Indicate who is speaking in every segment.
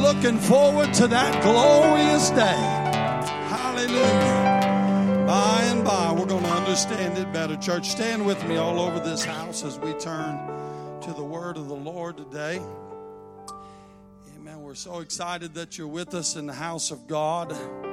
Speaker 1: looking forward to that glorious day. Hallelujah. By and by, we're going to understand it better. Church, stand with me all over this house as we turn to the word of the Lord today. Amen. We're so excited that you're with us in the house of God.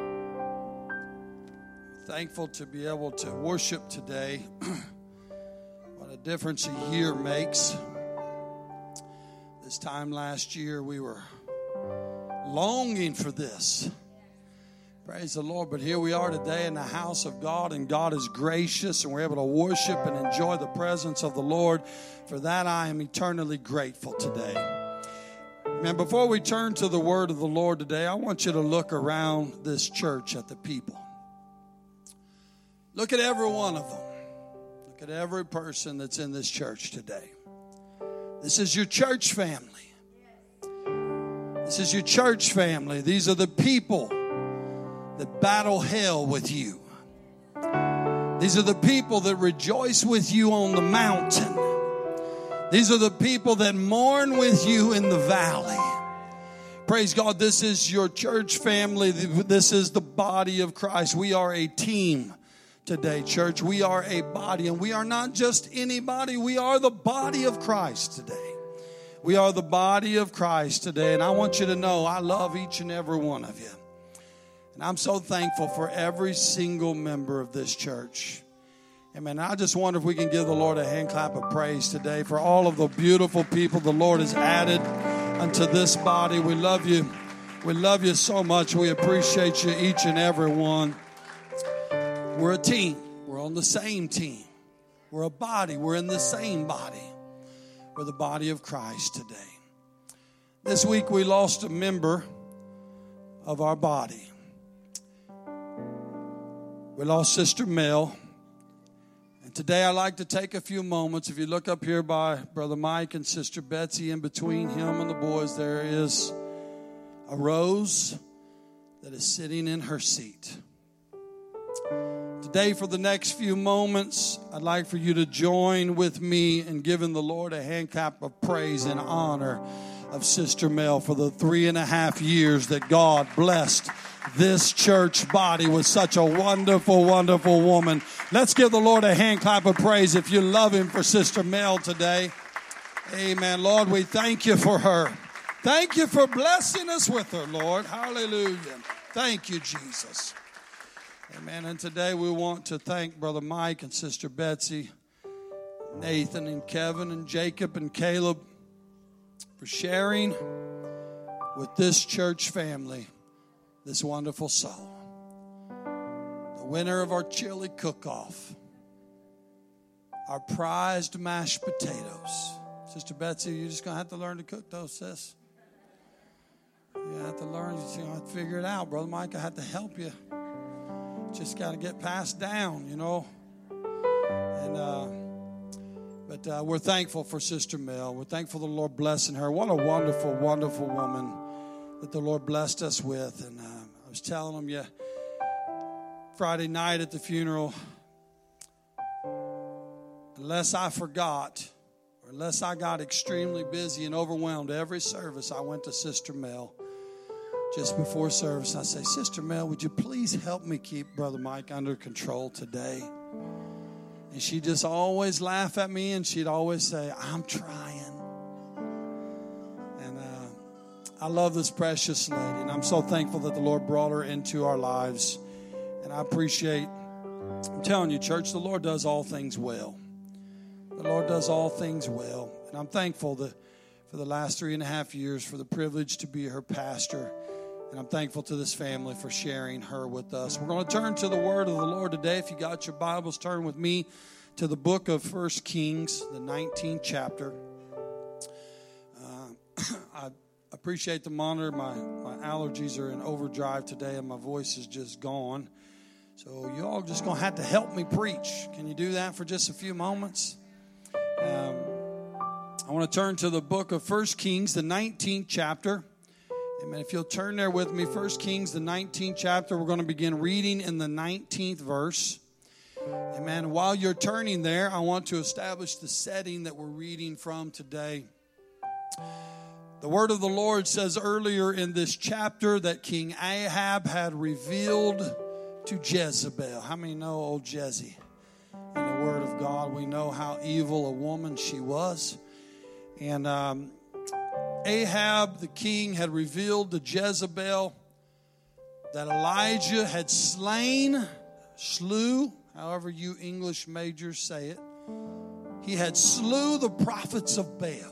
Speaker 1: Thankful to be able to worship today. What a difference a year makes. This time last year, we were longing for this. Praise the Lord. But here we are today in the house of God, and God is gracious, and we're able to worship and enjoy the presence of the Lord. For that, I am eternally grateful today. Man, before we turn to the word of the Lord today, I want you to look around this church at the people. Look at every one of them. Look at every person that's in this church today. This is your church family. This is your church family. These are the people that battle hell with you. These are the people that rejoice with you on the mountain. These are the people that mourn with you in the valley. Praise God, this is your church family. This is the body of Christ. We are a team today, church. We are a body, and we are not just anybody. We are the body of Christ today. We are the body of Christ today, and I want you to know I love each and every one of you. And I'm so thankful for every single member of this church. Amen. I just wonder if we can give the Lord a hand clap of praise today for all of the beautiful people the Lord has added unto this body. We love you. We love you so much. We appreciate you, each and every one. We're a team. We're on the same team. We're a body. We're in the same body. We're the body of Christ today. This week we lost a member of our body. We lost Sister Mel. And today I'd like to take a few moments. If you look up here by Brother Mike and Sister Betsy, in between him and the boys, there is a rose that is sitting in her seat. Today, for the next few moments, I'd like for you to join with me in giving the Lord a hand clap of praise and honor of Sister Mel for the 3.5 years that God blessed this church body with such a wonderful, wonderful woman. Let's give the Lord a hand clap of praise if you love Him for Sister Mel today. Amen. Lord, we thank you for her. Thank you for blessing us with her, Lord. Hallelujah. Thank you, Jesus. Amen. And today we want to thank Brother Mike and Sister Betsy, Nathan and Kevin and Jacob and Caleb for sharing with this church family this wonderful soul. The winner of our chili cook-off, our prized mashed potatoes. Sister Betsy, you're just going to have to learn to cook those, sis. You have to learn. You're going to have to figure it out. Brother Mike, I have to help you. Just got to get passed down, you know. But we're thankful for Sister Mel. We're thankful the Lord blessing her. What a wonderful, wonderful woman that the Lord blessed us with. And I was telling them, Friday night at the funeral, unless I forgot, or unless I got extremely busy and overwhelmed, every service I went to Sister Mel. Just before service, I say, Sister Mel, would you please help me keep Brother Mike under control today? And she'd just always laugh at me, and she'd always say, I'm trying. And I love this precious lady, and I'm so thankful that the Lord brought her into our lives. And I appreciate, I'm telling you, church, the Lord does all things well. The Lord does all things well. And I'm thankful that for the last 3.5 years for the privilege to be her pastor. And I'm thankful to this family for sharing her with us. We're going to turn to the word of the Lord today. If you got your Bibles, turn with me to the book of 1 Kings, the 19th chapter. I appreciate the monitor. My allergies are in overdrive today, and my voice is just gone. So you all just going to have to help me preach. Can you do that for just a few moments? I want to turn to the book of 1 Kings, the 19th chapter. Amen. If you'll turn there with me, 1 Kings, the 19th chapter, we're going to begin reading in the 19th verse. Amen. While you're turning there, I want to establish the setting that we're reading from today. The word of the Lord says earlier in this chapter that King Ahab had revealed to Jezebel. How many know old Jezzy? In the word of God, we know how evil a woman she was. And Ahab, the king, had revealed to Jezebel that Elijah had slew, however you English majors say it, he had slew the prophets of Baal.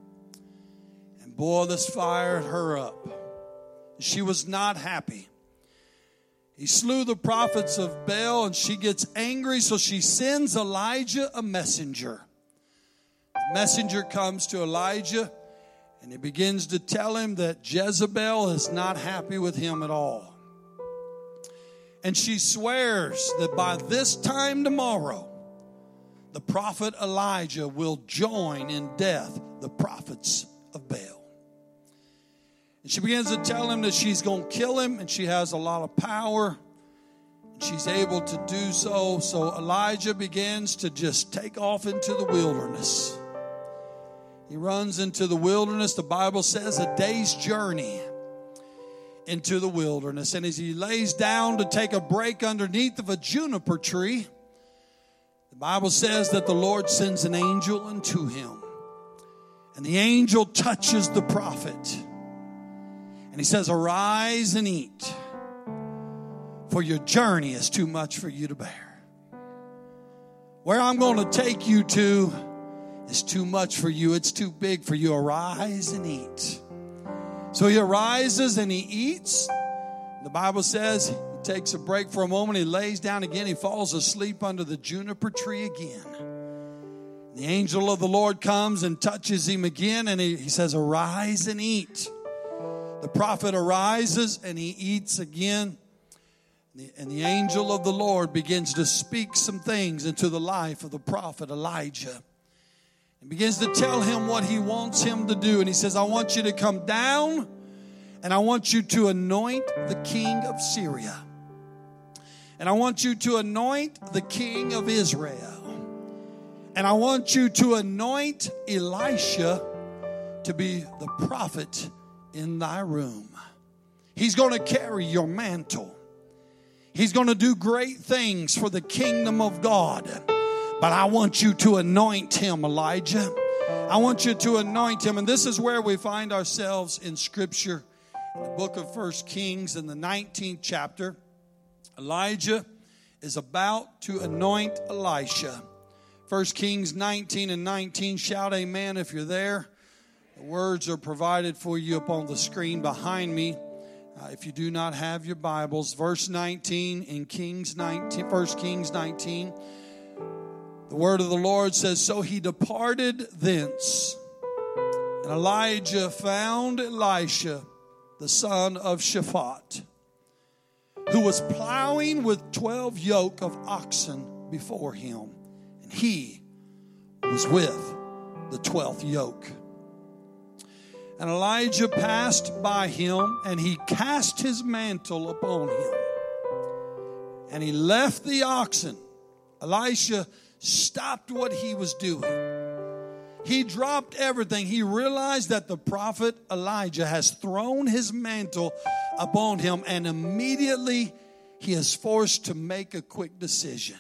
Speaker 1: And boy, this fired her up. She was not happy. He slew the prophets of Baal, and she gets angry, so she sends Elijah a messenger. The messenger comes to Elijah, and he begins to tell him that Jezebel is not happy with him at all. And she swears that by this time tomorrow, the prophet Elijah will join in death the prophets of Baal. And she begins to tell him that she's going to kill him, and she has a lot of power. And she's able to do so. So Elijah begins to just take off into the wilderness. He runs into the wilderness. The Bible says a day's journey into the wilderness. And as he lays down to take a break underneath of a juniper tree, the Bible says that the Lord sends an angel unto him. And the angel touches the prophet. And he says, arise and eat, for your journey is too much for you to bear. Where I'm going to take you to is too much for you. It's too big for you. Arise and eat. So he arises and he eats. The Bible says he takes a break for a moment. He lays down again. He falls asleep under the juniper tree again. The angel of the Lord comes and touches him again, and he says, arise and eat. The prophet arises and he eats again. And the angel of the Lord begins to speak some things into the life of the prophet Elijah. He begins to tell him what he wants him to do. And he says, I want you to come down and I want you to anoint the king of Syria. And I want you to anoint the king of Israel. And I want you to anoint Elisha to be the prophet in thy room. He's going to carry your mantle. He's going to do great things for the kingdom of God. But I want you to anoint him, Elijah. I want you to anoint him. And this is where we find ourselves in Scripture. In the book of 1 Kings in the 19th chapter. Elijah is about to anoint Elisha. 1 Kings 19 and 19. Shout amen if you're there. The words are provided for you upon the screen behind me. If you do not have your Bibles, verse 19 in 1 Kings 19. The word of the Lord says, so he departed thence, and Elijah found Elisha, the son of Shaphat, who was plowing with 12 yoke of oxen before him, and he was with the 12th yoke. And Elijah passed by him, and he cast his mantle upon him, and he left the oxen. Elisha stopped what he was doing. He dropped everything. He realized that the prophet Elijah has thrown his mantle upon him, and immediately he is forced to make a quick decision.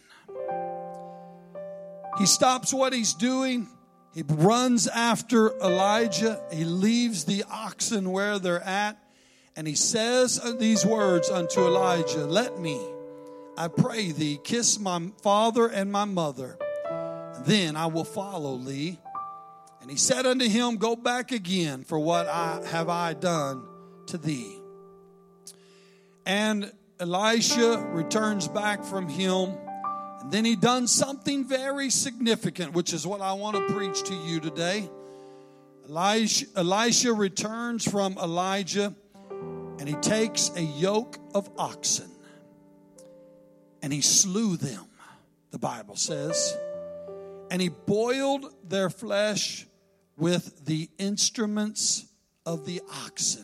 Speaker 1: He stops what he's doing. He runs after Elijah. He leaves the oxen where they're at, and he says these words unto Elijah, let me, I pray thee, kiss my father and my mother, then I will follow thee. And he said unto him, go back again, for what have I done to thee? And Elisha returns back from him. And then he done something very significant, which is what I want to preach to you today. Elisha returns from Elijah, and he takes a yoke of oxen, and he slew them, the Bible says. And he boiled their flesh with the instruments of the oxen.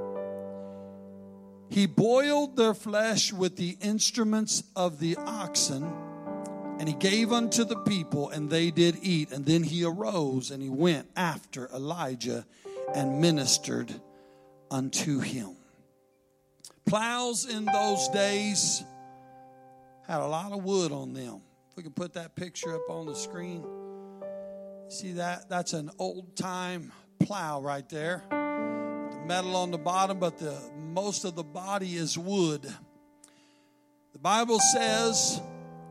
Speaker 1: He boiled their flesh with the instruments of the oxen, and he gave unto the people, and they did eat. And then he arose, and he went after Elijah and ministered unto him. Plows in those days had a lot of wood on them. If we can put that picture up on the screen. See that? That's an old-time plow right there. The metal on the bottom, but most of the body is wood. The Bible says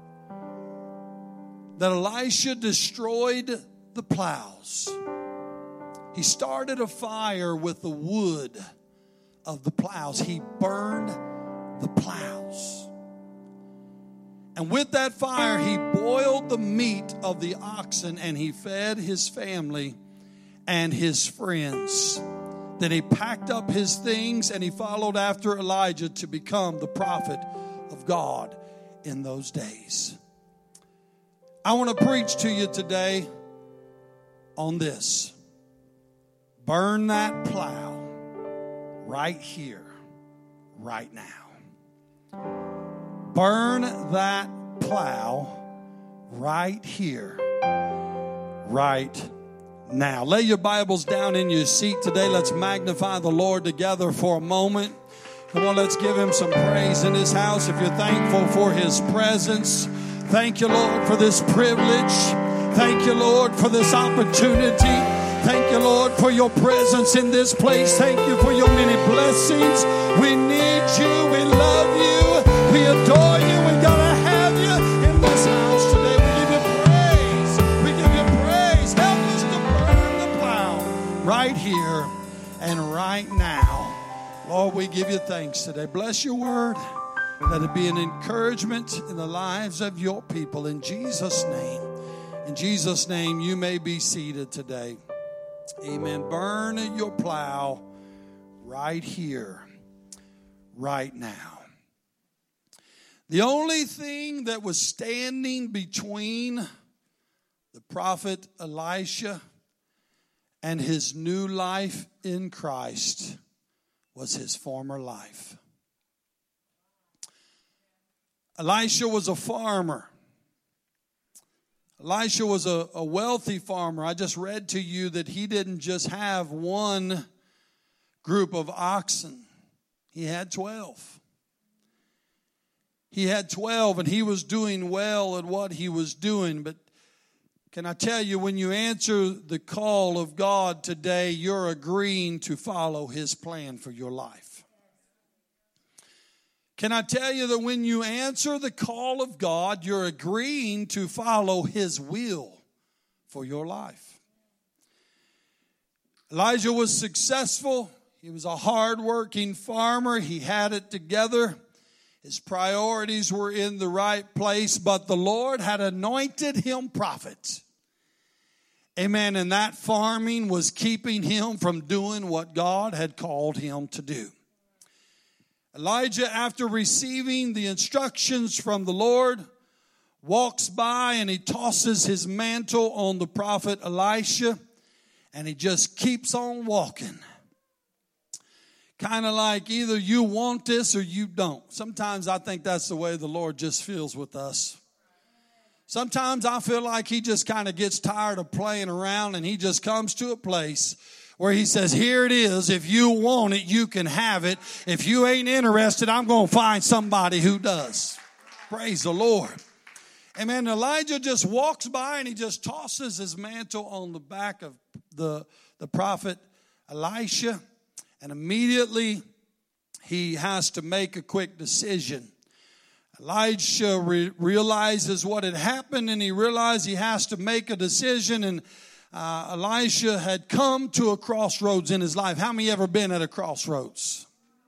Speaker 1: that Elisha destroyed the plows. He started a fire with the wood of the plows. He burned the plows. And with that fire, he boiled the meat of the oxen and he fed his family and his friends. Then he packed up his things and he followed after Elijah to become the prophet of God in those days. I want to preach to you today on this. Burn that plow right here, right now. Burn that plow right here, right now. Lay your Bibles down in your seat today. Let's magnify the Lord together for a moment. Come on, let's give him some praise in his house. If you're thankful for his presence, thank you, Lord, for this privilege. Thank you, Lord, for this opportunity. Thank you, Lord, for your presence in this place. Thank you for your many blessings. We need you. We love you. We adore you. We gotta have you in this house today. We give you praise. We give you praise. Help us to burn the plow right here and right now. Lord, we give you thanks today. Bless your word. Let it be an encouragement in the lives of your people. In Jesus' name. In Jesus' name, you may be seated today. Amen. Burn your plow right here, right now. The only thing that was standing between the prophet Elisha and his new life in Christ was his former life. Elisha was a farmer. Elisha was a wealthy farmer. I just read to you that he didn't just have one group of oxen. He had 12. He had 12, and he was doing well at what he was doing. But can I tell you, when you answer the call of God today, you're agreeing to follow his plan for your life. Can I tell you that when you answer the call of God, you're agreeing to follow his will for your life? Elijah was successful. He was a hard-working farmer. He had it together. His priorities were in the right place, but the Lord had anointed him prophet. Amen. And that farming was keeping him from doing what God had called him to do. Elijah, after receiving the instructions from the Lord, walks by and he tosses his mantle on the prophet Elisha, and he just keeps on walking. Kind of like either you want this or you don't. Sometimes I think that's the way the Lord just feels with us. Sometimes I feel like he just kind of gets tired of playing around, and he just comes to a place where he says, here it is. If you want it, you can have it. If you ain't interested, I'm going to find somebody who does. Praise the Lord. Amen. Elijah just walks by and he just tosses his mantle on the back of the prophet Elisha. And immediately he has to make a quick decision. Elijah realizes what had happened, and he realized he has to make a decision. And Elisha had come to a crossroads in his life. How many ever been at a crossroads?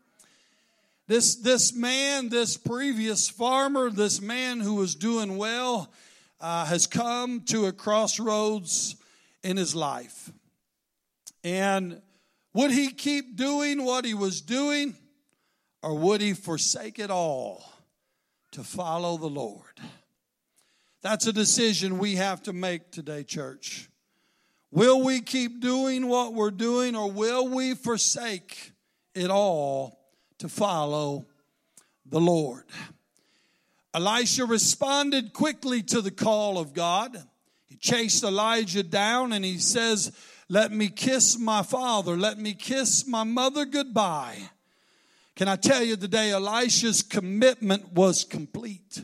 Speaker 1: This man, this previous farmer, this man who was doing well, has come to a crossroads in his life. And would he keep doing what he was doing, or would he forsake it all to follow the Lord? That's a decision we have to make today, church. Will we keep doing what we're doing, or will we forsake it all to follow the Lord? Elisha responded quickly to the call of God. He chased Elijah down and he says, Let me kiss my father. Let me kiss my mother goodbye. Can I tell you today, Elisha's commitment was complete.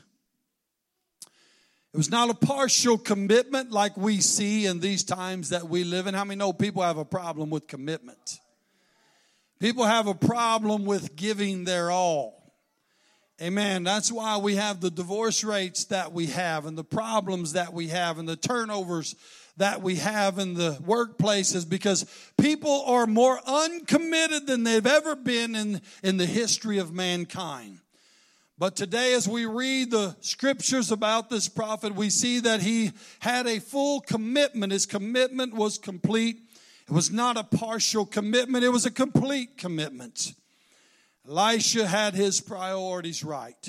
Speaker 1: It was not a partial commitment like we see in these times that we live in. How many know people have a problem with commitment? People have a problem with giving their all. Amen. That's why we have the divorce rates that we have and the problems that we have and the turnovers that we have in the workplaces, because people are more uncommitted than they've ever been in the history of mankind. But today, as we read the scriptures about this prophet, we see that he had a full commitment. His commitment was complete. It was not a partial commitment. It was a complete commitment. Elisha had his priorities right.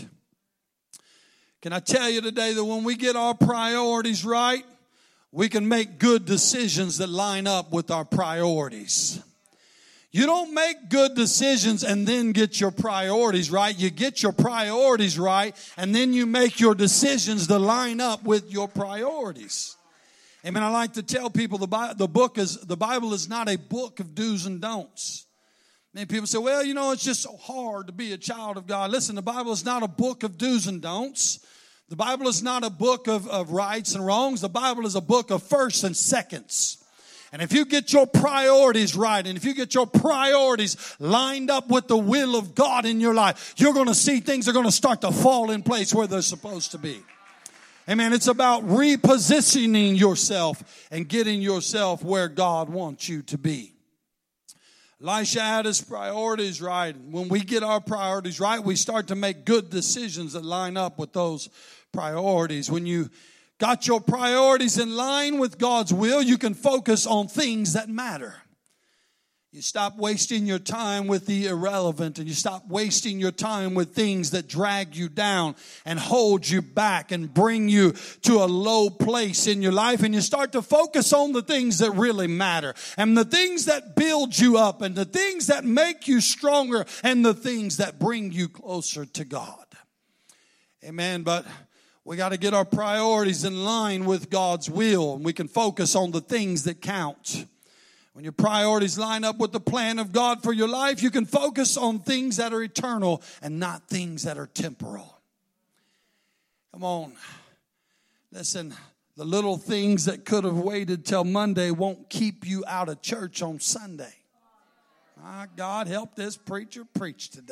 Speaker 1: Can I tell you today that when we get our priorities right, we can make good decisions that line up with our priorities. You don't make good decisions and then get your priorities right. You get your priorities right, and then you make your decisions to line up with your priorities. Amen. I like to tell people the Bible is not a book of do's and don'ts. Many people say, well, you know, it's just so hard to be a child of God. Listen, the Bible is not a book of do's and don'ts. The Bible is not a book of rights and wrongs. The Bible is a book of firsts and seconds. And if you get your priorities right, and if you get your priorities lined up with the will of God in your life, you're going to see things are going to start to fall in place where they're supposed to be. Amen. It's about repositioning yourself and getting yourself where God wants you to be. Elisha had his priorities right. When we get our priorities right, we start to make good decisions that line up with those priorities. When you got your priorities in line with God's will, you can focus on things that matter. You stop wasting your time with the irrelevant, and you stop wasting your time with things that drag you down and hold you back and bring you to a low place in your life. And you start to focus on the things that really matter, and the things that build you up, and the things that make you stronger, and the things that bring you closer to God. Amen. But we got to get our priorities in line with God's will, and we can focus on the things that count. When your priorities line up with the plan of God for your life, you can focus on things that are eternal and not things that are temporal. Come on. Listen, the little things that could have waited till Monday won't keep you out of church on Sunday. My God, help this preacher preach today.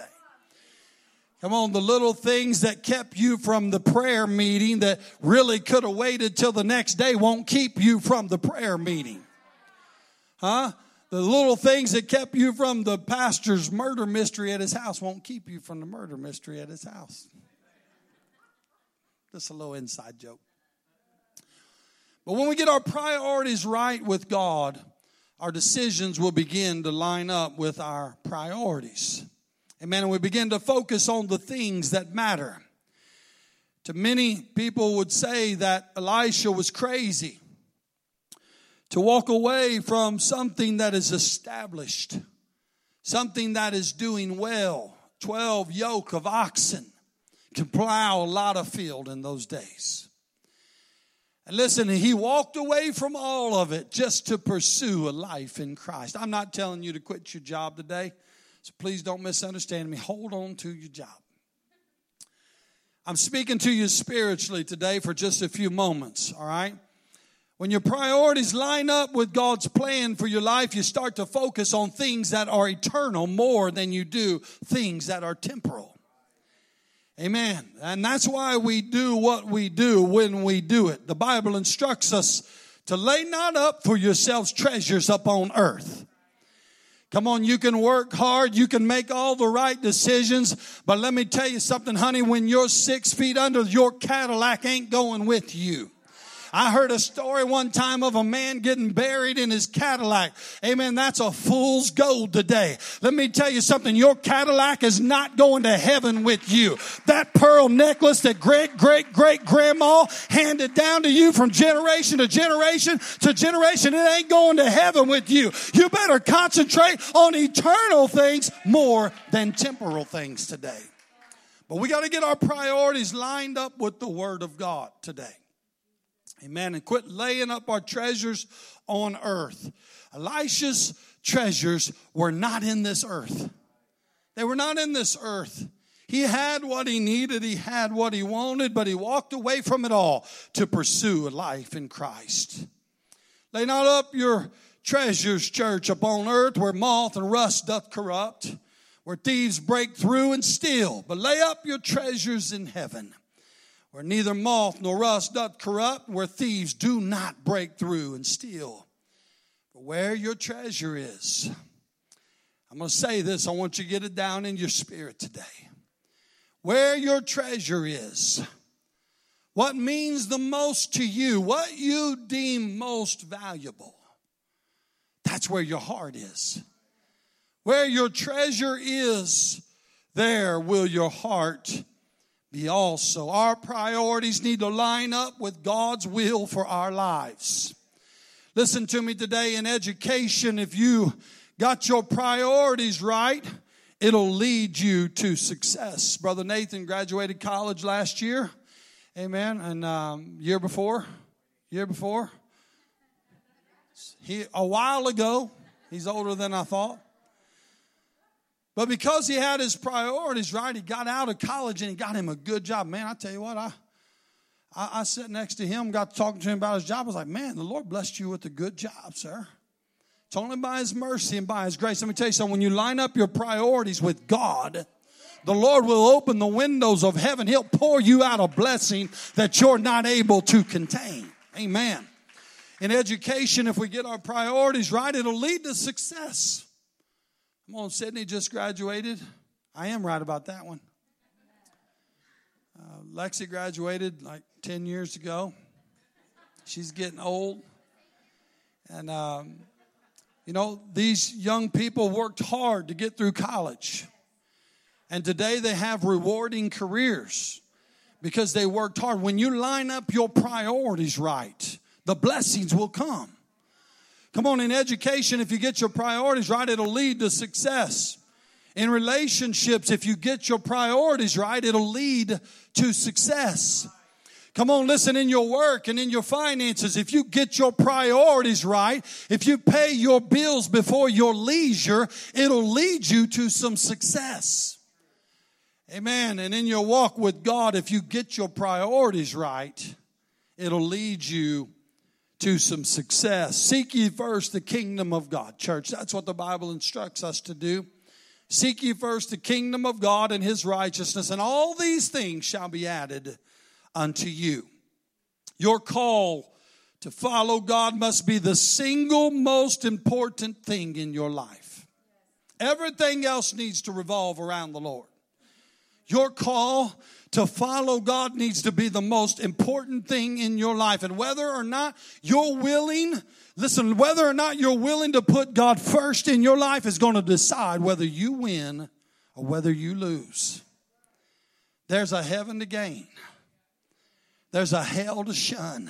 Speaker 1: Come on, the little things that kept you from the prayer meeting that really could have waited till the next day won't keep you from the prayer meeting. Huh? The little things that kept you from the pastor's murder mystery at his house won't keep you from the murder mystery at his house. Just a little inside joke. But when we get our priorities right with God, our decisions will begin to line up with our priorities. Amen. And we begin to focus on the things that matter. To many people would say that Elisha was crazy to walk away from something that is established, something that is doing well. 12 yoke of oxen can plow a lot of field in those days. And listen, he walked away from all of it just to pursue a life in Christ. I'm not telling you to quit your job today, so please don't misunderstand me. Hold on to your job. I'm speaking to you spiritually today for just a few moments, all right? When your priorities line up with God's plan for your life, you start to focus on things that are eternal more than you do things that are temporal. Amen. And that's why we do what we do when we do it. The Bible instructs us to lay not up for yourselves treasures upon earth. Come on, you can work hard, you can make all the right decisions, but let me tell you something, honey, when you're 6 feet under, your Cadillac ain't going with you. I heard a story one time of a man getting buried in his Cadillac. Amen. That's a fool's gold today. Let me tell you something. Your Cadillac is not going to heaven with you. That pearl necklace that great-great-great-grandma handed down to you from generation to generation to generation, it ain't going to heaven with you. You better concentrate on eternal things more than temporal things today. But we got to get our priorities lined up with the Word of God today. Amen. And quit laying up our treasures on earth. Elisha's treasures were not in this earth. They were not in this earth. He had what he needed. He had what he wanted, but he walked away from it all to pursue a life in Christ. Lay not up your treasures, church, upon earth where moth and rust doth corrupt, where thieves break through and steal. But lay up your treasures in heaven, where neither moth nor rust doth corrupt, where thieves do not break through and steal. For where your treasure is, I'm going to say this, I want you to get it down in your spirit today. Where your treasure is, what means the most to you, what you deem most valuable, that's where your heart is. Where your treasure is, there will your heart be also. Our priorities need to line up with God's will for our lives. Listen to me today, in education, if you got your priorities right, it'll lead you to success. Brother Nathan graduated college last year. Amen. And year before. A while ago. He's older than I thought. But because he had his priorities right, he got out of college and he got him a good job. Man, I tell you what, I sat next to him, got talking to him about his job. I was like, man, the Lord blessed you with a good job, sir. It's only by his mercy and by his grace. Let me tell you something. When you line up your priorities with God, the Lord will open the windows of heaven. He'll pour you out a blessing that you're not able to contain. Amen. In education, if we get our priorities right, it'll lead to success. Come on, Sydney just graduated. I am right about that one. Lexi graduated like 10 years ago. She's getting old. And, you know, these young people worked hard to get through college. And today they have rewarding careers because they worked hard. When you line up your priorities right, the blessings will come. Come on, in education, if you get your priorities right, it'll lead to success. In relationships, if you get your priorities right, it'll lead to success. Come on, listen, in your work and in your finances, if you get your priorities right, if you pay your bills before your leisure, it'll lead you to some success. Amen. And in your walk with God, if you get your priorities right, it'll lead you to some success. Seek ye first the kingdom of God, church. That's what the Bible instructs us to do. Seek ye first the kingdom of God and his righteousness, and all these things shall be added unto you. Your call to follow God must be the single most important thing in your life. Everything else needs to revolve around the Lord. Your call to follow God needs to be the most important thing in your life. And whether or not you're willing, listen, whether or not you're willing to put God first in your life is going to decide whether you win or whether you lose. There's a heaven to gain. There's a hell to shun.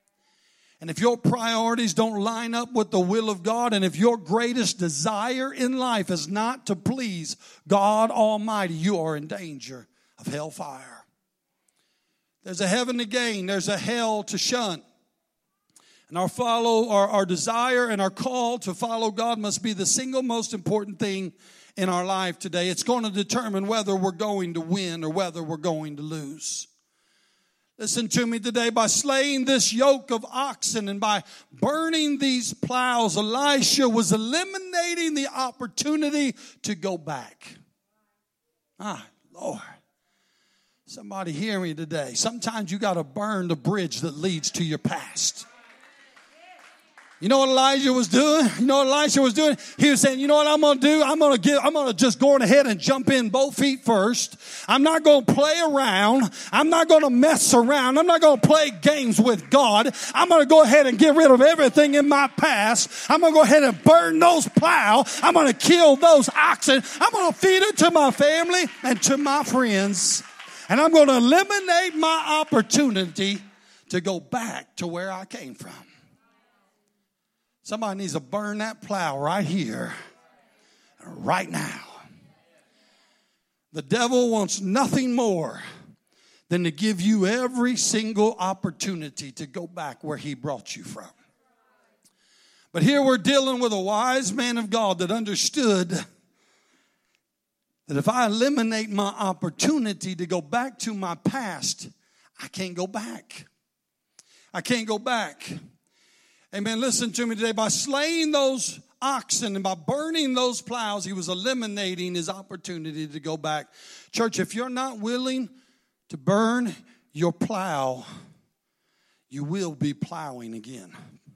Speaker 1: And if your priorities don't line up with the will of God, and if your greatest desire in life is not to please God Almighty, you are in danger of hellfire. There's a heaven to gain. There's a hell to shun. And our desire and our call to follow God must be the single most important thing in our life today. It's going to determine whether we're going to win or whether we're going to lose. Listen to me today. By slaying this yoke of oxen and by burning these plows, Elisha was eliminating the opportunity to go back. Lord. Somebody hear me today. Sometimes you got to burn the bridge that leads to your past. You know what Elijah was doing? You know what Elisha was doing? He was saying, you know what I'm going to do? I'm going to just go on ahead and jump in both feet first. I'm not going to play around. I'm not going to mess around. I'm not going to play games with God. I'm going to go ahead and get rid of everything in my past. I'm going to go ahead and burn those plow. I'm going to kill those oxen. I'm going to feed it to my family and to my friends. And I'm going to eliminate my opportunity to go back to where I came from. Somebody needs to burn that plow right here, right now. The devil wants nothing more than to give you every single opportunity to go back where he brought you from. But here we're dealing with a wise man of God that understood that if I eliminate my opportunity to go back to my past, I can't go back. I can't go back. Amen. Listen to me today. By slaying those oxen and by burning those plows, he was eliminating his opportunity to go back. Church, if you're not willing to burn your plow, you will be plowing again.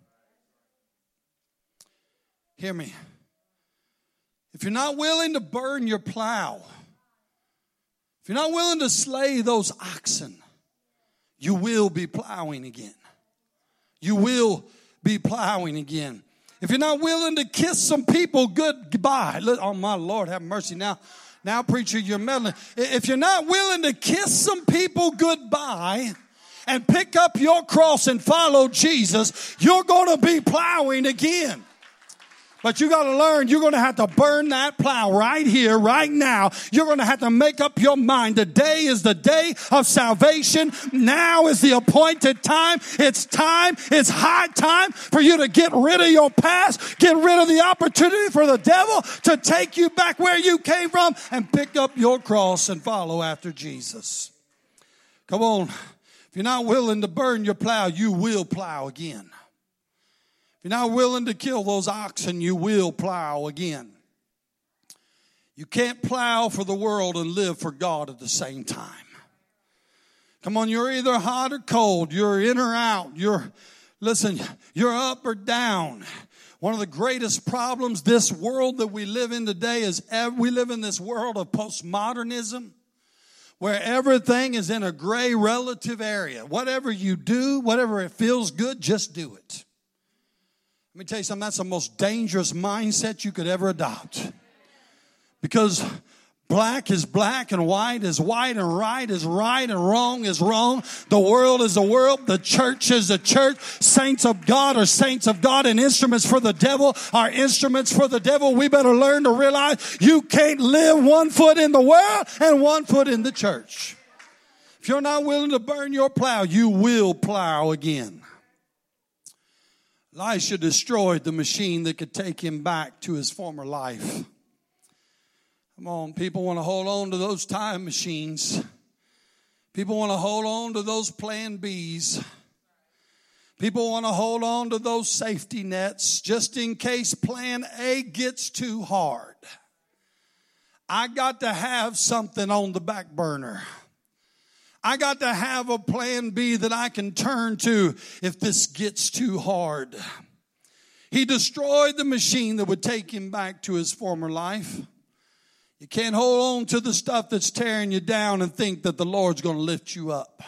Speaker 1: Hear me. If you're not willing to burn your plow, if you're not willing to slay those oxen, you will be plowing again. You will be plowing again. If you're not willing to kiss some people goodbye, oh my Lord, have mercy. Now, preacher, you're meddling. If you're not willing to kiss some people goodbye and pick up your cross and follow Jesus, you're going to be plowing again. But you got to learn, you're going to have to burn that plow right here, right now. You're going to have to make up your mind. Today is the day of salvation. Now is the appointed time. It's high time for you to get rid of your past, get rid of the opportunity for the devil to take you back where you came from and pick up your cross and follow after Jesus. Come on. If you're not willing to burn your plow, you will plow again. If you're not willing to kill those oxen, you will plow again. You can't plow for the world and live for God at the same time. Come on, you're either hot or cold. You're in or out. You're up or down. One of the greatest problems this world that we live in today is we live in this world of postmodernism, where everything is in a gray relative area. Whatever you do, whatever it feels good, just do it. Let me tell you something, that's the most dangerous mindset you could ever adopt. Because black is black and white is white and right is right and wrong is wrong. The world is the world. The church is the church. Saints of God are saints of God, and instruments for the devil are instruments for the devil. We better learn to realize you can't live one foot in the world and one foot in the church. If you're not willing to burn your plow, you will plow again. Elisha destroyed the machine that could take him back to his former life. Come on, people want to hold on to those time machines. People want to hold on to those plan Bs. People want to hold on to those safety nets just in case plan A gets too hard. I got to have something on the back burner. I got to have a plan B that I can turn to if this gets too hard. He destroyed the machine that would take him back to his former life. You can't hold on to the stuff that's tearing you down and think that the Lord's going to lift you up.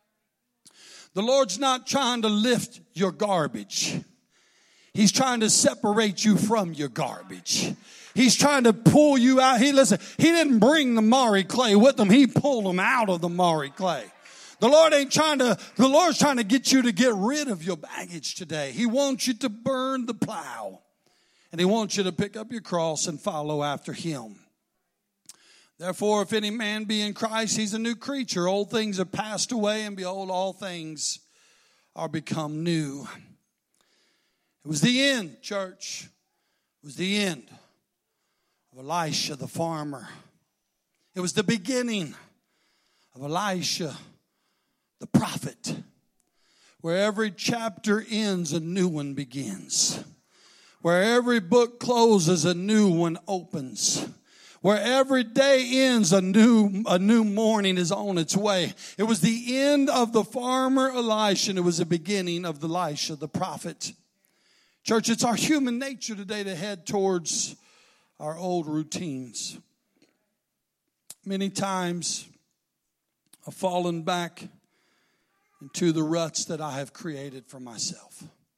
Speaker 1: The Lord's not trying to lift your garbage. He's trying to separate you from your garbage. He's trying to pull you out. He didn't bring the Mari clay with him. He pulled them out of the Mari clay. The Lord's trying to get you to get rid of your baggage today. He wants you to burn the plow. And he wants you to pick up your cross and follow after him. Therefore, if any man be in Christ, he's a new creature. Old things are passed away, and behold, all things are become new. It was the end, church. It was the end of Elisha the farmer. It was the beginning of Elisha the prophet. Where every chapter ends, a new one begins. Where every book closes, a new one opens. Where every day ends, a new morning is on its way. It was the end of the farmer Elisha, and it was the beginning of Elisha the prophet. Church, it's our human nature today to head towards our old routines. Many times I've fallen back into the ruts that I have created for myself.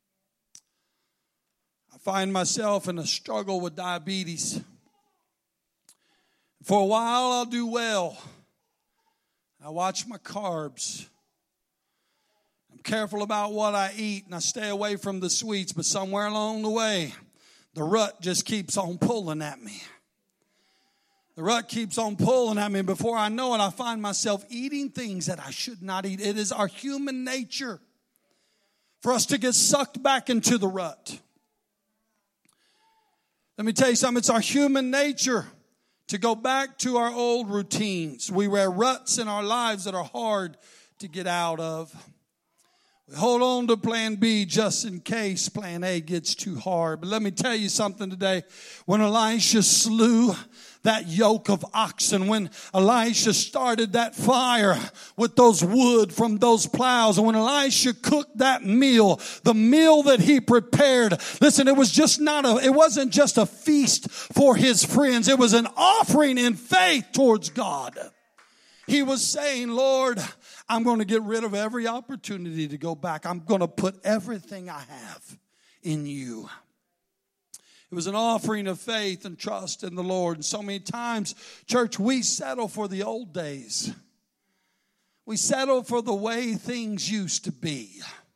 Speaker 1: I find myself in a struggle with diabetes. For a while I'll do well. I watch my carbs. I'm careful about what I eat, and I stay away from the sweets, but somewhere along the way, the rut just keeps on pulling at me. The rut keeps on pulling at me. Before I know it, I find myself eating things that I should not eat. It is our human nature for us to get sucked back into the rut. Let me tell you something. It's our human nature to go back to our old routines. We wear ruts in our lives that are hard to get out of. We hold on to plan B just in case plan A gets too hard. But let me tell you something today. When Elisha slew that yoke of oxen, when Elisha started that fire with those wood from those plows, and when Elisha cooked that meal, the meal that he prepared, listen, it wasn't just a feast for his friends. It was an offering in faith towards God. He was saying, Lord, I'm going to get rid of every opportunity to go back. I'm going to put everything I have in you. It was an offering of faith and trust in the Lord. And so many times, church, we settle for the old days. We settle for the way things used to be.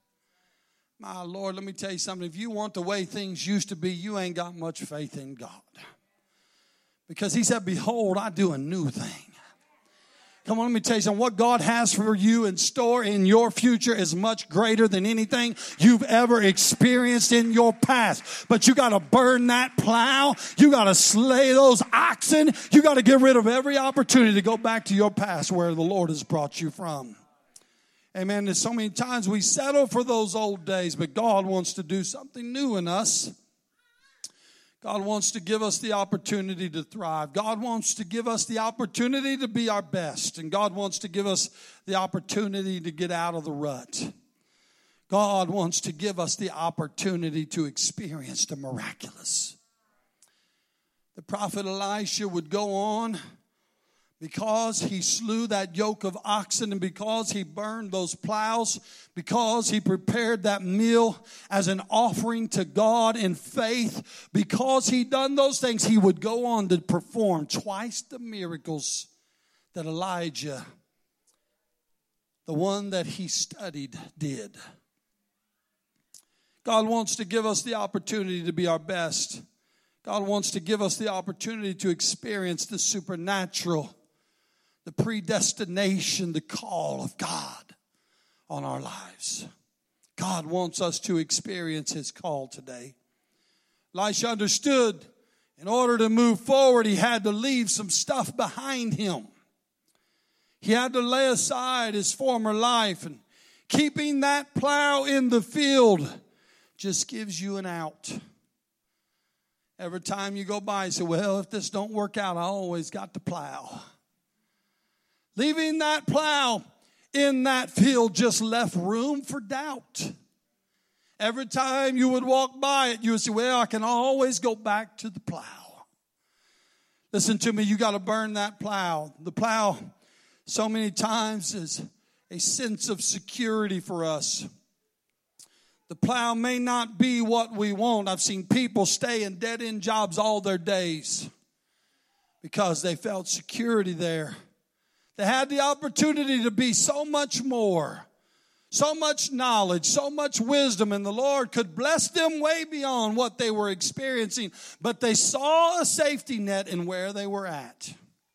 Speaker 1: My Lord, let me tell you something. If you want the way things used to be, you ain't got much faith in God. Because he said, behold, I do a new thing. Come on, let me tell you something. What God has for you in store in your future is much greater than anything you've ever experienced in your past. But you got to burn that plow. You got to slay those oxen. You got to get rid of every opportunity to go back to your past where the Lord has brought you from. Amen. There's so many times we settle for those old days, but God wants to do something new in us. God wants to give us the opportunity to thrive. God wants to give us the opportunity to be our best. And God wants to give us the opportunity to get out of the rut. God wants to give us the opportunity to experience the miraculous. The prophet Elisha would go on because he slew that yoke of oxen, and because he burned those plows, because he prepared that meal as an offering to God in faith, because he done those things, he would go on to perform twice the miracles that Elijah, the one that he studied, did. God wants to give us the opportunity to be our best. God wants to give us the opportunity to experience the supernatural, the predestination, the call of God on our lives. God wants us to experience his call today. Elisha understood in order to move forward, he had to leave some stuff behind him. He had to lay aside his former life, and keeping that plow in the field just gives you an out. Every time you go by, you say, well, if this don't work out, I always got to plow. Leaving that plow in that field just left room for doubt. Every time you would walk by it, you would say, well, I can always go back to the plow. Listen to me, you got to burn that plow. The plow, so many times, is a sense of security for us. The plow may not be what we want. I've seen people stay in dead-end jobs all their days because they felt security there. They had the opportunity to be so much more, so much knowledge, so much wisdom, and the Lord could bless them way beyond what they were experiencing, but they saw a safety net in where they were at.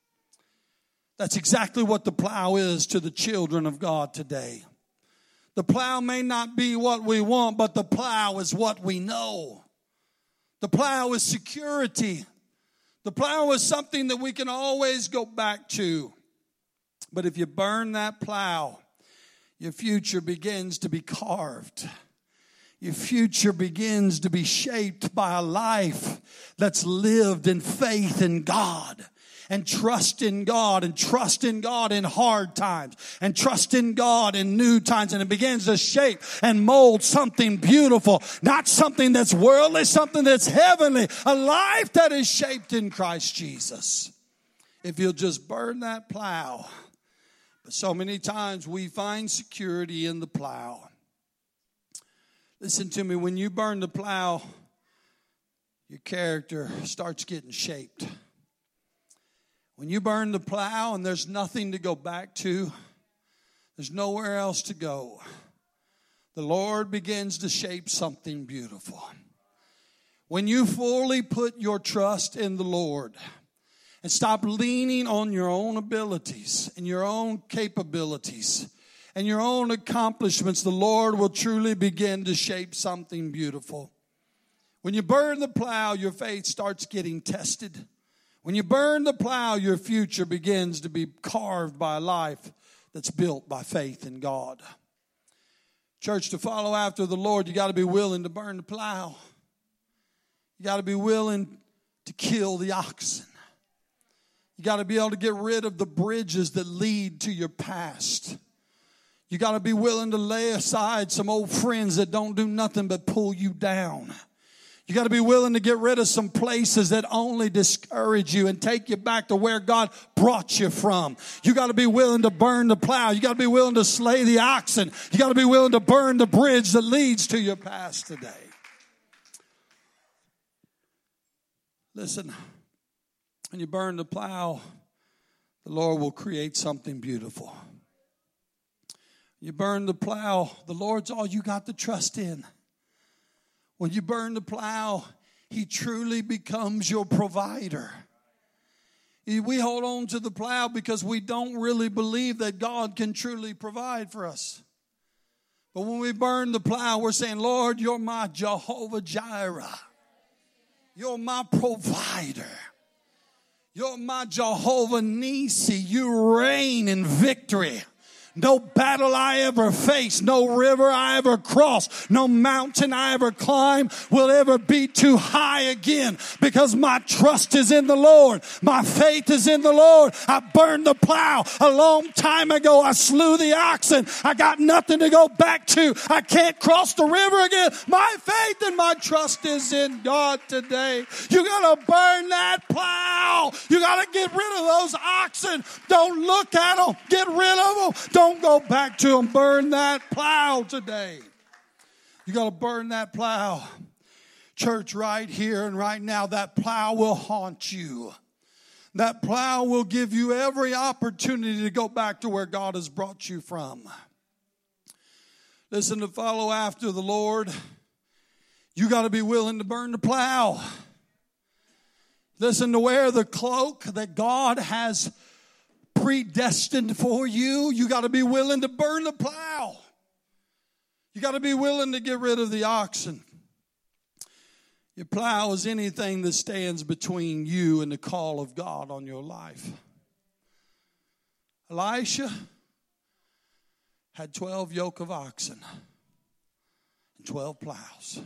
Speaker 1: That's exactly what the plow is to the children of God today. The plow may not be what we want, but the plow is what we know. The plow is security. The plow is something that we can always go back to. But if you burn that plow, your future begins to be carved. Your future begins to be shaped by a life that's lived in faith in God. And trust in God, and trust in God in hard times, and trust in God in new times. And it begins to shape and mold something beautiful, not something that's worldly, something that's heavenly, a life that is shaped in Christ Jesus. If you'll just burn that plow. But so many times we find security in the plow. Listen to me, when you burn the plow, your character starts getting shaped. When you burn the plow and there's nothing to go back to, there's nowhere else to go, the Lord begins to shape something beautiful. When you fully put your trust in the Lord and stop leaning on your own abilities and your own capabilities and your own accomplishments, the Lord will truly begin to shape something beautiful. When you burn the plow, your faith starts getting tested. When you burn the plow, your future begins to be carved by a life that's built by faith in God. Church, to follow after the Lord, you got to be willing to burn the plow. You got to be willing to kill the oxen. You got to be able to get rid of the bridges that lead to your past. You got to be willing to lay aside some old friends that don't do nothing but pull you down. You got to be willing to get rid of some places that only discourage you and take you back to where God brought you from. You got to be willing to burn the plow. You got to be willing to slay the oxen. You got to be willing to burn the bridge that leads to your past today. Listen, when you burn the plow, the Lord will create something beautiful. You burn the plow, the Lord's all you got to trust in. When you burn the plow, He truly becomes your provider. We hold on to the plow because we don't really believe that God can truly provide for us. But when we burn the plow, we're saying, Lord, you're my Jehovah Jireh. You're my provider. You're my Jehovah Nissi. You reign in victory. No battle I ever face, no river I ever cross, no mountain I ever climb will ever be too high again, because my trust is in the Lord. My faith is in the Lord. I burned the plow a long time ago. I slew the oxen. I got nothing to go back to. I can't cross the river again. My faith and my trust is in God today. You got to burn that plow. You got to get rid of those oxen. Don't look at them. Get rid of them. Don't go back to them. Burn that plow today. You got to burn that plow. Church, right here and right now, that plow will haunt you. That plow will give you every opportunity to go back to where God has brought you from. Listen, to follow after the Lord, you got to be willing to burn the plow. Listen, to wear the cloak that God has predestined for you, you got to be willing to burn the plow. You got to be willing to get rid of the oxen. Your plow is anything that stands between you and the call of God on your life. Elisha had 12 yoke of oxen and 12 plows.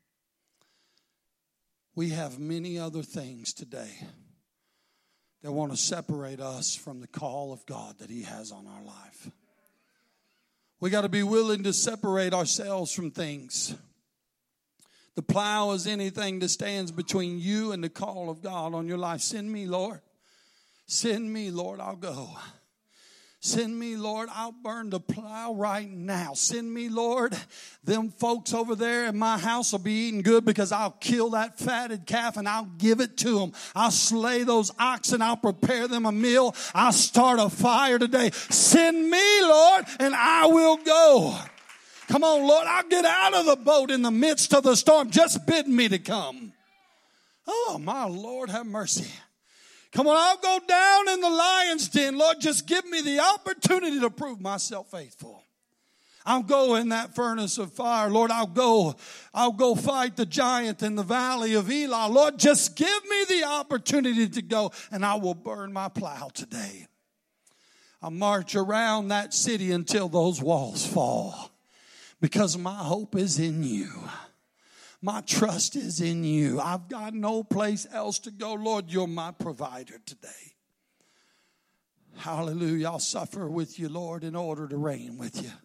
Speaker 1: We have many other things today that want to separate us from the call of God that He has on our life. We got to be willing to separate ourselves from things. The plow is anything that stands between you and the call of God on your life. Send me, Lord. Send me, Lord, I'll go. Send me, Lord, I'll burn the plow right now. Send me, Lord. Them folks over there in my house will be eating good because I'll kill that fatted calf and I'll give it to them. I'll slay those oxen. I'll prepare them a meal. I'll start a fire today. Send me, Lord, and I will go. Come on, Lord, I'll get out of the boat in the midst of the storm. Just bid me to come. Oh, my Lord, have mercy. Come on, I'll go down in the lion's den. Lord, just give me the opportunity to prove myself faithful. I'll go in that furnace of fire. Lord, I'll go fight the giant in the valley of Elah. Lord, just give me the opportunity to go, and I will burn my plow today. I'll march around that city until those walls fall, because my hope is in you. My trust is in you. I've got no place else to go. Lord, you're my provider today. Hallelujah. I'll suffer with you, Lord, in order to reign with you.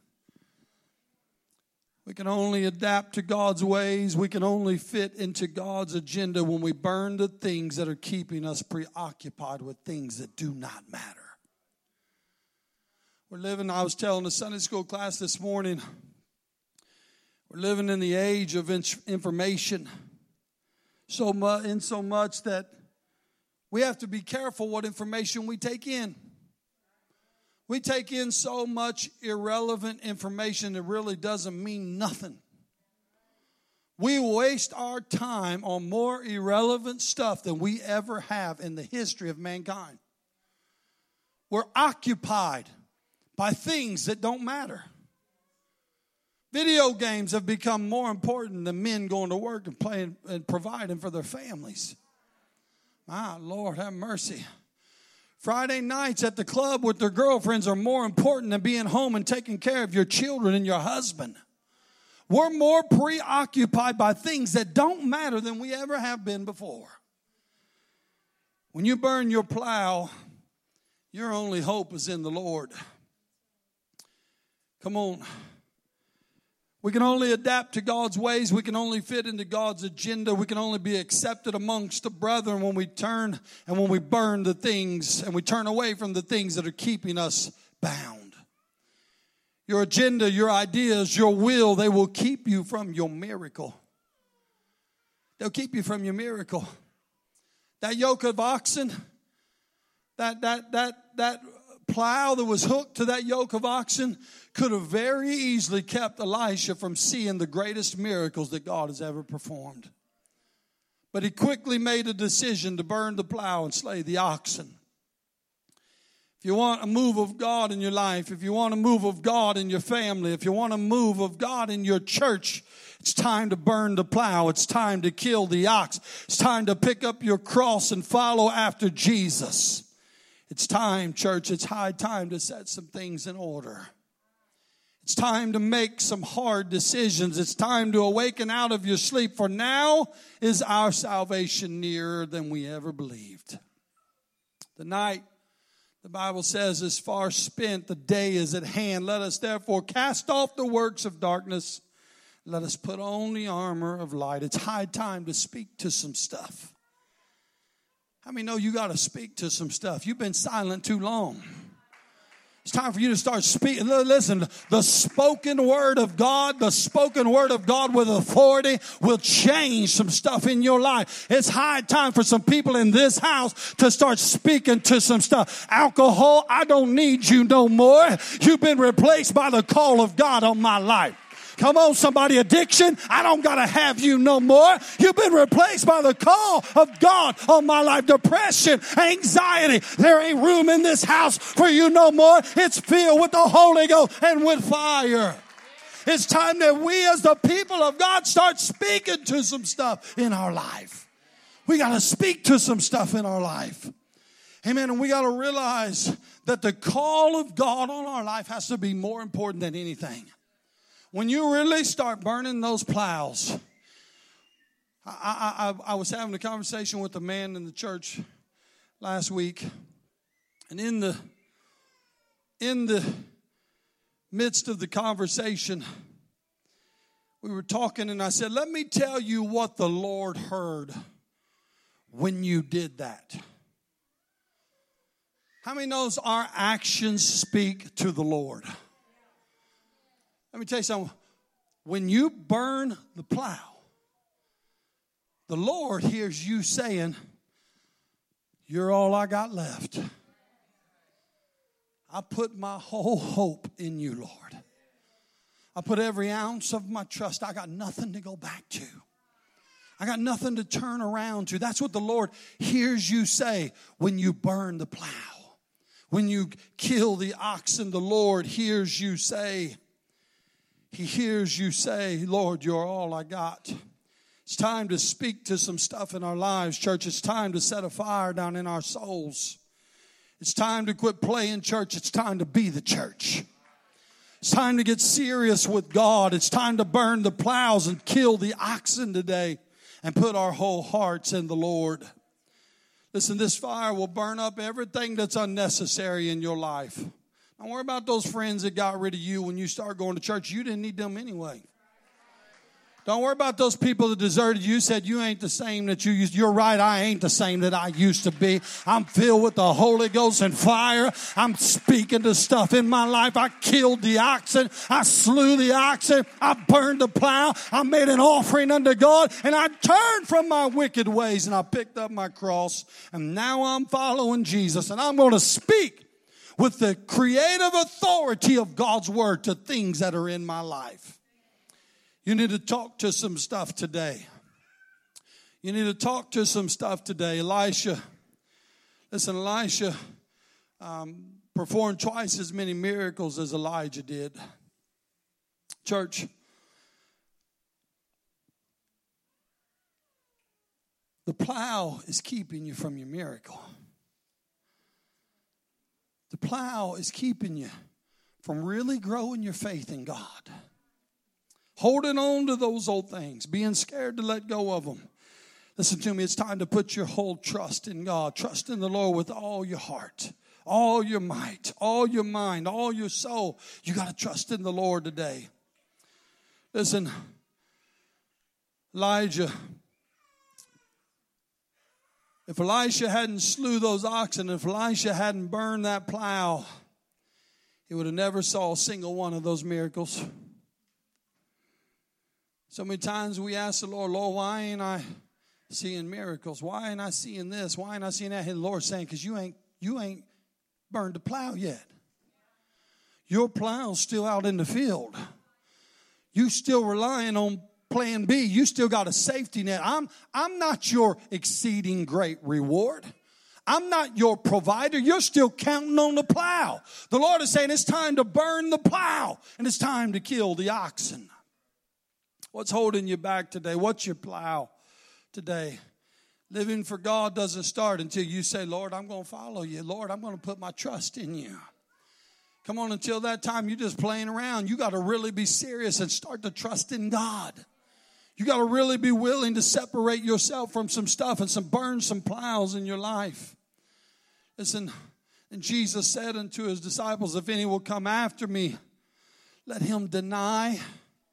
Speaker 1: We can only adapt to God's ways. We can only fit into God's agenda when we burn the things that are keeping us preoccupied with things that do not matter. I was telling the Sunday school class this morning, we're living in the age of information so much that we have to be careful what information we take in. We take in so much irrelevant information that really doesn't mean nothing. We waste our time on more irrelevant stuff than we ever have in the history of mankind. We're occupied by things that don't matter. Video games have become more important than men going to work and playing and providing for their families. My Lord, have mercy. Friday nights at the club with their girlfriends are more important than being home and taking care of your children and your husband. We're more preoccupied by things that don't matter than we ever have been before. When you burn your plow, your only hope is in the Lord. Come on. We can only adapt to God's ways. We can only fit into God's agenda. We can only be accepted amongst the brethren when we turn and when we burn the things and we turn away from the things that are keeping us bound. Your agenda, your ideas, your will, they will keep you from your miracle. They'll keep you from your miracle. That yoke of oxen, that plow that was hooked to that yoke of oxen could have very easily kept Elisha from seeing the greatest miracles that God has ever performed. But he quickly made a decision to burn the plow and slay the oxen. If you want a move of God in your life, if you want a move of God in your family, if you want a move of God in your church, it's time to burn the plow. It's time to kill the ox. It's time to pick up your cross and follow after Jesus. It's time, church, it's high time to set some things in order. It's time to make some hard decisions. It's time to awaken out of your sleep, for now is our salvation nearer than we ever believed. The night, the Bible says, is far spent. The day is at hand. Let us therefore cast off the works of darkness. Let us put on the armor of light. It's high time to speak to some stuff. How many know you got to speak to some stuff? You've been silent too long. It's time for you to start speaking. Listen, the spoken word of God with authority will change some stuff in your life. It's high time for some people in this house to start speaking to some stuff. Alcohol, I don't need you no more. You've been replaced by the call of God on my life. Come on, somebody. Addiction, I don't got to have you no more. You've been replaced by the call of God on my life. Depression, anxiety, there ain't room in this house for you no more. It's filled with the Holy Ghost and with fire. It's time that we as the people of God start speaking to some stuff in our life. We got to speak to some stuff in our life. Amen. And we got to realize that the call of God on our life has to be more important than anything. When you really start burning those plows, I was having a conversation with a man in the church last week, and in the midst of the conversation, we were talking, and I said, let me tell you what the Lord heard when you did that. How many knows our actions speak to the Lord? Let me tell you something. When you burn the plow, the Lord hears you saying, you're all I got left. I put my whole hope in you, Lord. I put every ounce of my trust. I got nothing to go back to. I got nothing to turn around to. That's what the Lord hears you say when you burn the plow. When you kill the oxen, the Lord hears you say, He hears you say, Lord, you're all I got. It's time to speak to some stuff in our lives, church. It's time to set a fire down in our souls. It's time to quit playing church. It's time to be the church. It's time to get serious with God. It's time to burn the plows and kill the oxen today and put our whole hearts in the Lord. Listen, this fire will burn up everything that's unnecessary in your life. Don't worry about those friends that got rid of you when you started going to church. You didn't need them anyway. Don't worry about those people that deserted you, said you ain't the same that you used. You're right, I ain't the same that I used to be. I'm filled with the Holy Ghost and fire. I'm speaking to stuff in my life. I killed the oxen. I slew the oxen. I burned the plow. I made an offering unto God. And I turned from my wicked ways and I picked up my cross. And now I'm following Jesus. And I'm going to speak with the creative authority of God's word to things that are in my life. You need to talk to some stuff today. You need to talk to some stuff today. Elisha performed twice as many miracles as Elijah did. Church, the plow is keeping you from your miracle. The plow is keeping you from really growing your faith in God. Holding on to those old things, being scared to let go of them. Listen to me, it's time to put your whole trust in God. Trust in the Lord with all your heart, all your might, all your mind, all your soul. You got to trust in the Lord today. Listen, Elijah, if Elisha hadn't slew those oxen, if Elisha hadn't burned that plow, he would have never saw a single one of those miracles. So many times we ask the Lord, Lord, why ain't I seeing miracles? Why ain't I seeing this? Why ain't I seeing that? And the Lord's saying, because you ain't burned the plow yet. Your plow's still out in the field. You still relying on plan B. You still got a safety net. I'm not your exceeding great reward. I'm not your provider. You're still counting on the plow. The Lord is saying it's time to burn the plow and it's time to kill the oxen. What's holding you back today? What's your plow today? Living for God doesn't start until you say, Lord, I'm going to follow you. Lord, I'm going to put my trust in you. Come on, until that time, you're just playing around. You got to really be serious and start to trust in God. You got to really be willing to separate yourself from some stuff and burn some plows in your life. Listen, and Jesus said unto his disciples, if any will come after me, let him deny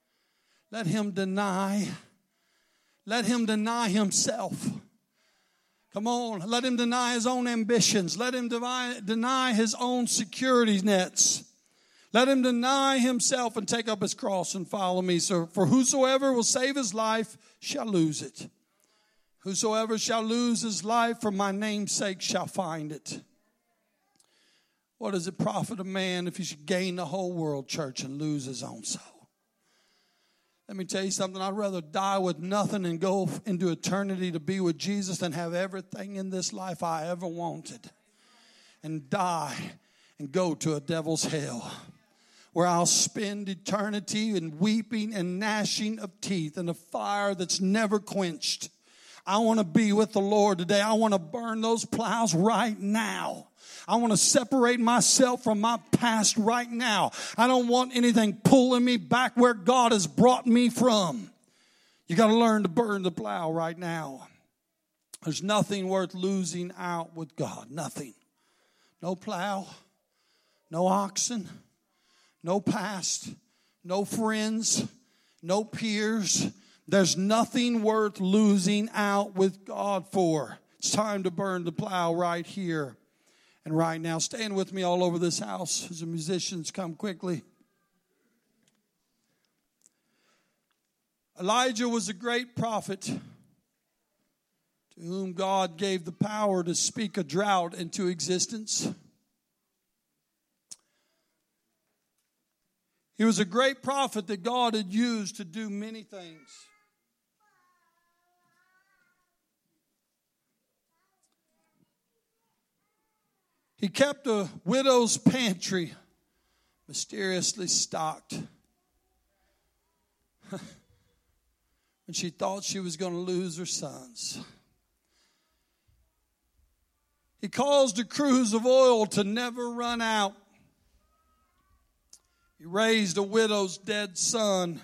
Speaker 1: himself. Come on, let him deny his own ambitions. Let him deny his own security nets. Let him deny himself and take up his cross and follow me. So, for whosoever will save his life shall lose it. Whosoever shall lose his life for my name's sake shall find it. What does it profit a man if he should gain the whole world, church, and lose his own soul? Let me tell you something. I'd rather die with nothing and go into eternity to be with Jesus than have everything in this life I ever wanted and die and go to a devil's hell where I'll spend eternity in weeping and gnashing of teeth in a fire that's never quenched. I want to be with the Lord today. I want to burn those plows right now. I want to separate myself from my past right now. I don't want anything pulling me back where God has brought me from. You got to learn to burn the plow right now. There's nothing worth losing out with God. Nothing. No plow, no oxen, no past, no friends, no peers. There's nothing worth losing out with God for. It's time to burn the plow right here. And right now, stand with me all over this house as the musicians come quickly. Elijah was a great prophet to whom God gave the power to speak a drought into existence. He was a great prophet that God had used to do many things. He kept a widow's pantry mysteriously stocked when she thought she was going to lose her sons. He caused a cruse of oil to never run out. He raised a widow's dead son.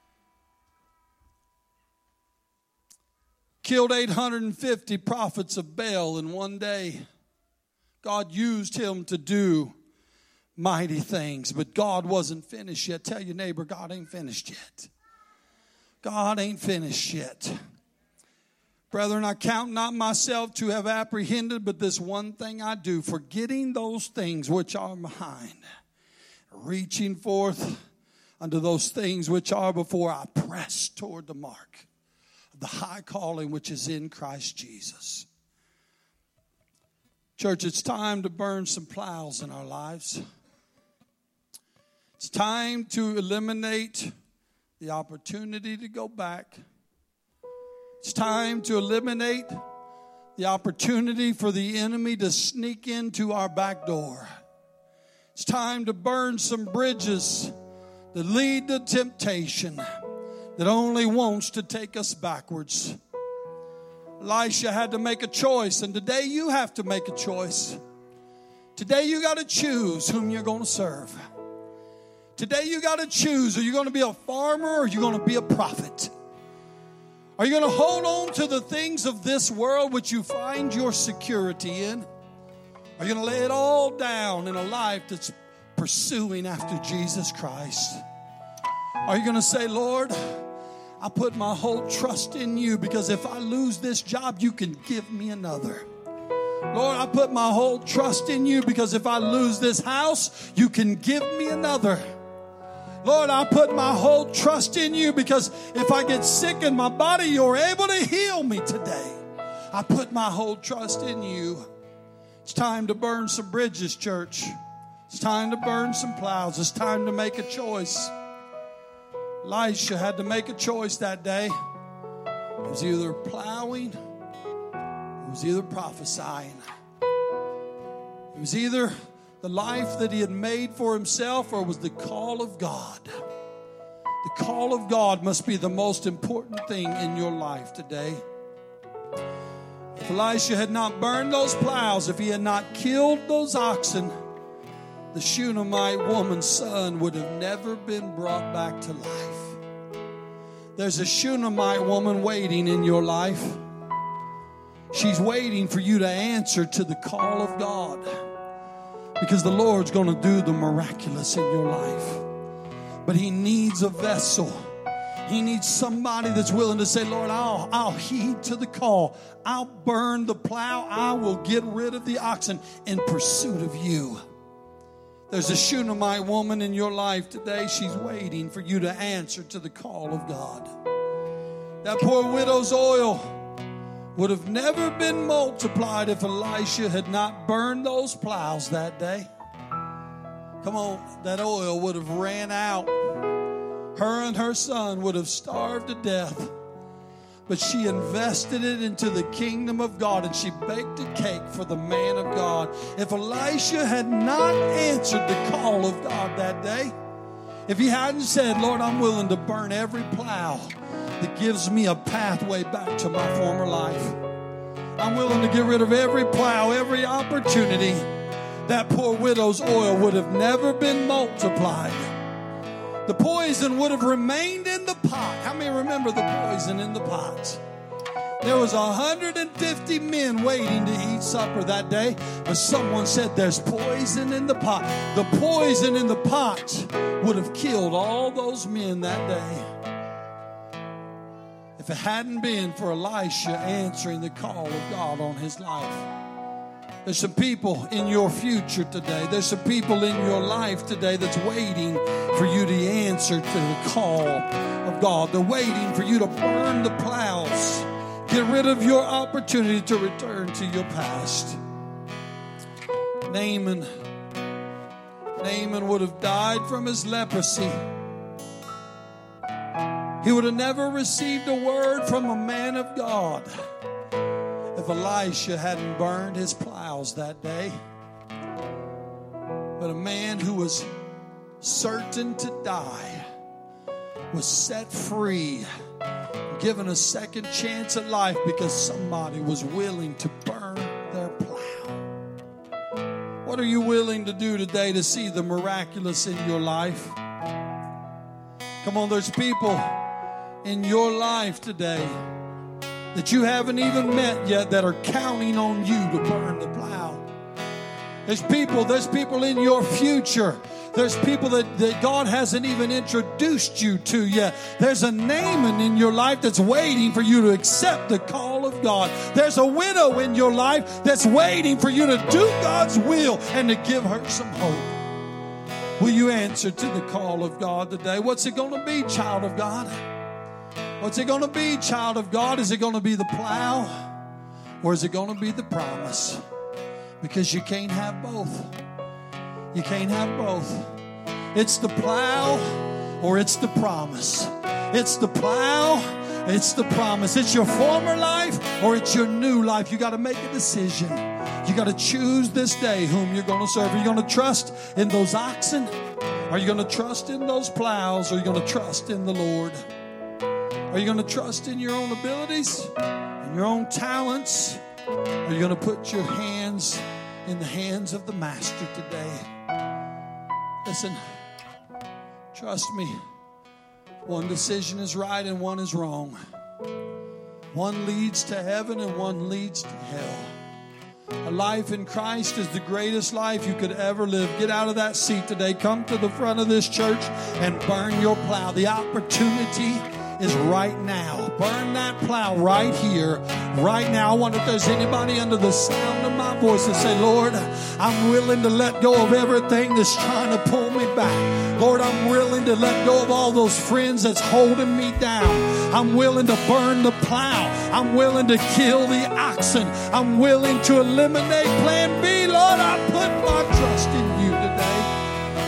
Speaker 1: Killed 850 prophets of Baal in one day. God used him to do mighty things, but God wasn't finished yet. Tell your neighbor, God ain't finished yet. God ain't finished yet. Brethren, I count not myself to have apprehended, but this one thing I do, forgetting those things which are behind, reaching forth unto those things which are before, I press toward the mark of the high calling which is in Christ Jesus. Church, it's time to burn some plows in our lives. It's time to eliminate the opportunity to go back. It's time to eliminate the opportunity for the enemy to sneak into our back door. It's time to burn some bridges that lead to temptation that only wants to take us backwards. Elisha had to make a choice, and today you have to make a choice. Today you got to choose whom you're going to serve. Today you got to choose, are you going to be a farmer or are you going to be a prophet? Are you going to hold on to the things of this world which you find your security in? Are you going to lay it all down in a life that's pursuing after Jesus Christ? Are you going to say, Lord, I put my whole trust in you because if I lose this job, you can give me another. Lord, I put my whole trust in you because if I lose this house, you can give me another. Lord, I put my whole trust in you because if I get sick in my body, you're able to heal me today. I put my whole trust in you. It's time to burn some bridges, church. It's time to burn some plows. It's time to make a choice. Elisha had to make a choice that day. It was either plowing, it was either prophesying. It was either the life that he had made for himself or was the call of God. The call of God must be the most important thing in your life today. If Elisha had not burned those plows, if he had not killed those oxen, the Shunammite woman's son would have never been brought back to life. There's a Shunammite woman waiting in your life. She's waiting for you to answer to the call of God. Because the Lord's going to do the miraculous in your life. But He needs a vessel. He needs somebody that's willing to say, Lord, I'll heed to the call. I'll burn the plow. I will get rid of the oxen in pursuit of you. There's a Shunammite woman in your life today. She's waiting for you to answer to the call of God. That poor widow's oil would have never been multiplied if Elisha had not burned those plows that day. Come on, that oil would have ran out. Her and her son would have starved to death. But she invested it into the kingdom of God, and she baked a cake for the man of God. If Elisha had not answered the call of God that day, if he hadn't said, Lord, I'm willing to burn every plow that gives me a pathway back to my former life. I'm willing to get rid of every plow, every opportunity. That poor widow's oil would have never been multiplied. The poison would have remained in the pot. How many remember the poison in the pot? There was 150 men waiting to eat supper that day, but someone said there's poison in the pot. The poison in the pot would have killed all those men that day. If it hadn't been for Elisha answering the call of God on his life. There's some people in your future today. There's some people in your life today that's waiting for you to answer to the call of God. They're waiting for you to burn the plows. Get rid of your opportunity to return to your past. Naaman would have died from his leprosy. He would have never received a word from a man of God if Elisha hadn't burned his plows that day. But a man who was certain to die was set free, given a second chance at life because somebody was willing to burn their plow. What are you willing to do today to see the miraculous in your life? Come on, there's people in your life today that you haven't even met yet that are counting on you to burn the plow. There's people in your future. There's people that God hasn't even introduced you to yet. There's a Naaman in your life that's waiting for you to accept the call of God. There's a widow in your life that's waiting for you to do God's will and to give her some hope. Will you answer to the call of God today? What's it going to be, child of God? What's it going to be, child of God? Is it going to be the plow or is it going to be the promise? Because you can't have both. You can't have both. It's the plow or it's the promise. It's the plow. It's the promise. It's your former life or it's your new life. You got to make a decision. You got to choose this day whom you're going to serve. Are you going to trust in those oxen? Are you going to trust in those plows? Or are you going to trust in the Lord? Are you going to trust in your own abilities and your own talents? Or are you going to put your hands in the hands of the Master today? Listen, trust me. One decision is right and one is wrong. One leads to heaven and one leads to hell. A life in Christ is the greatest life you could ever live. Get out of that seat today. Come to the front of this church and burn your plow. The opportunity is right now. Burn that plow right here, right now. I wonder if there's anybody under the sound of my voice that say, Lord, I'm willing to let go of everything that's trying to pull me back. Lord, I'm willing to let go of all those friends that's holding me down. I'm willing to burn the plow. I'm willing to kill the oxen. I'm willing to eliminate plan B. Lord, I put my trust